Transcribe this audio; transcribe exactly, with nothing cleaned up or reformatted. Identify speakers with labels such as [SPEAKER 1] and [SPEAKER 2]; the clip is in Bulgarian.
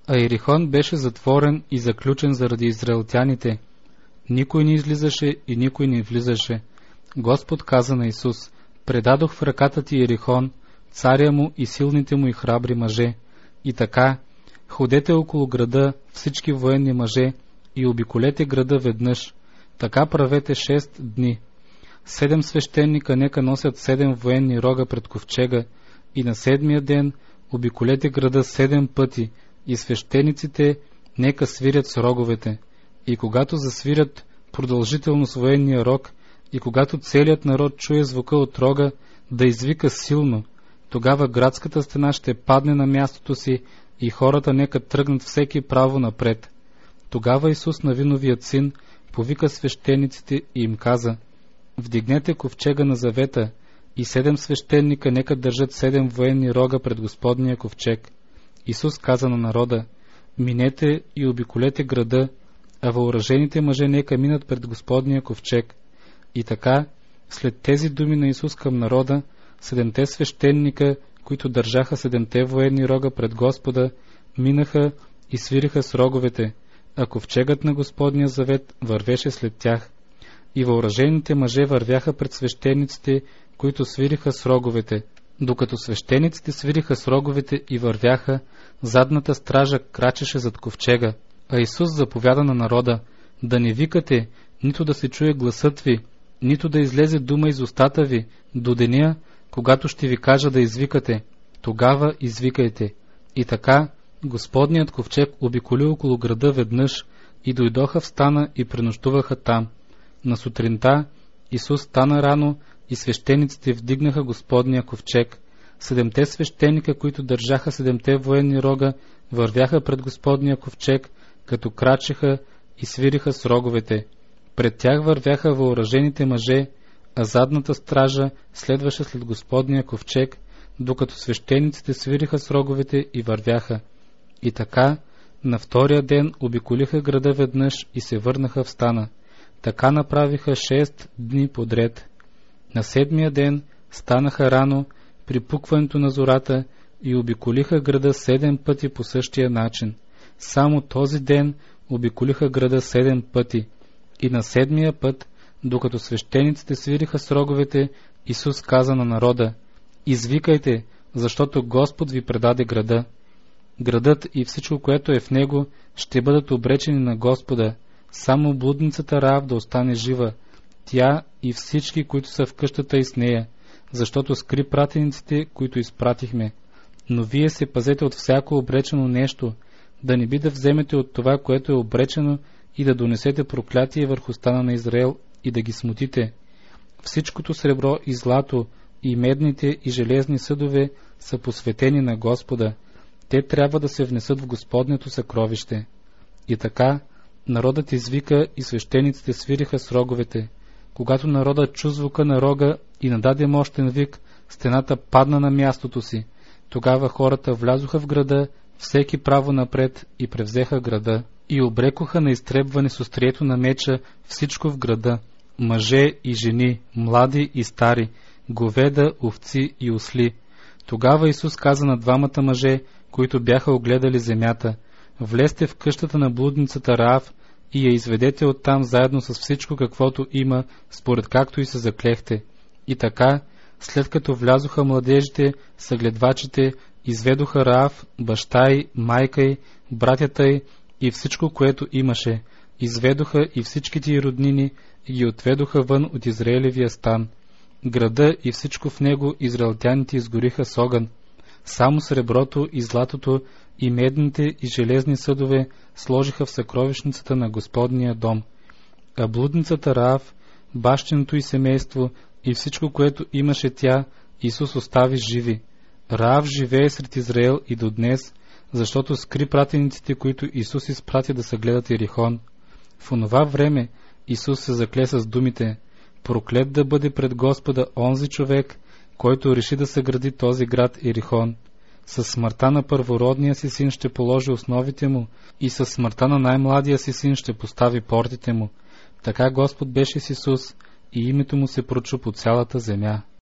[SPEAKER 1] А Ерихон беше затворен и заключен заради израелтяните. Никой не излизаше и никой не влизаше. Господ каза на Исус: предадох в ръката ти Ерихон, царя му и силните му и храбри мъже. И така, ходете около града всички военни мъже и обиколете града веднъж. Така правете шест дни. Седем свещеника нека носят седем военни рога пред ковчега, и на седмия ден обиколете града седем пъти, и свещениците нека свирят с роговете. И когато засвирят продължително с военния рог, и когато целият народ чуе звука от рога, да извика силно, тогава градската стена ще падне на мястото си и хората нека тръгнат всеки право напред. Тогава Исус, Навиновият син, повика свещениците и им каза: вдигнете ковчега на завета, и седем свещеника нека държат седем военни рога пред Господния ковчег. Исус каза на народа: минете и обиколете града, а въоръжените мъже нека минат пред Господния ковчег. И така, след тези думи на Исус към народа, седемте свещеника, които държаха седемте военни рога пред Господа, минаха и свириха с роговете, а ковчегът на Господния завет вървеше след тях. И въоръжените мъже вървяха пред свещениците, които свириха с роговете. Докато свещениците свириха с роговете и вървяха, задната стража крачеше зад ковчега. А Исус заповяда на народа да не викате, нито да се чуе гласът ви, нито да излезе дума из устата ви, до деня, когато ще ви кажа да извикате. Тогава извикайте. И така, Господният ковчег обиколи около града веднъж, и дойдоха в стана и пренощуваха там. На сутринта Исус стана рано и свещениците вдигнаха Господния ковчег. Седемте свещеника, които държаха седемте военни рога, вървяха пред Господния ковчег, като крачеха и свириха с роговете. Пред тях вървяха въоръжените мъже, а задната стража следваше след Господния ковчег, докато свещениците свириха с роговете и вървяха. И така, на втория ден обиколиха града веднъж и се върнаха в стана. Така направиха шест дни подред. На седмия ден станаха рано при пукването на зората и обиколиха града седем пъти по същия начин. Само този ден обиколиха града седем пъти. И на седмия път, докато свещениците свириха с роговете, Исус каза на народа: извикайте, защото Господ ви предаде града. Градът и всичко, което е в него, ще бъдат обречени на Господа. Само блудницата Раав да остане жива, тя и всички, които са в къщата и с нея, защото скри пратениците, които изпратихме. Но вие се пазете от всяко обречено нещо, да не би да вземете от това, което е обречено, и да донесете проклятие върху стана на Израел и да ги смутите. Всичкото сребро и злато, и медните и железни съдове са посветени на Господа. Те трябва да се внесат в Господнето съкровище. И така, народът извика и свещениците свириха с роговете. Когато народът чу звука на рога и нададе мощен вик, стената падна на мястото си. Тогава хората влязоха в града, всеки право напред, и превзеха града. И обрекоха на изтребване с острието на меча всичко в града, мъже и жени, млади и стари, говеда, овци и осли. Тогава Исус каза на двамата мъже, които бяха огледали земята: влезте в къщата на блудницата Раав и я изведете оттам заедно с всичко, каквото има, според както и се заклехте. И така, след като влязоха младежите, съгледвачите, изведоха Раав, баща й, майка й, братята й и всичко, което имаше. Изведоха и всичките й роднини и ги отведоха вън от Израелевия стан. Града и всичко в него израелтяните изгориха с огън. Само среброто и златото и медните и железни съдове сложиха в съкровищницата на Господния дом. А блудницата Раав, бащиното й семейство и всичко, което имаше тя, Исус остави живи. Раав живее сред Израел и до днес, защото скри пратениците, които Исус изпрати да съгледат Ерихон. В онова време Исус се закле с думите: проклет да бъде пред Господа онзи човек, който реши да съгради този град Ерихон. Със смъртта на първородния си син ще положи основите му и със смъртта на най-младия си син ще постави портите му. Така Господ беше с Исус и името му се прочу по цялата земя.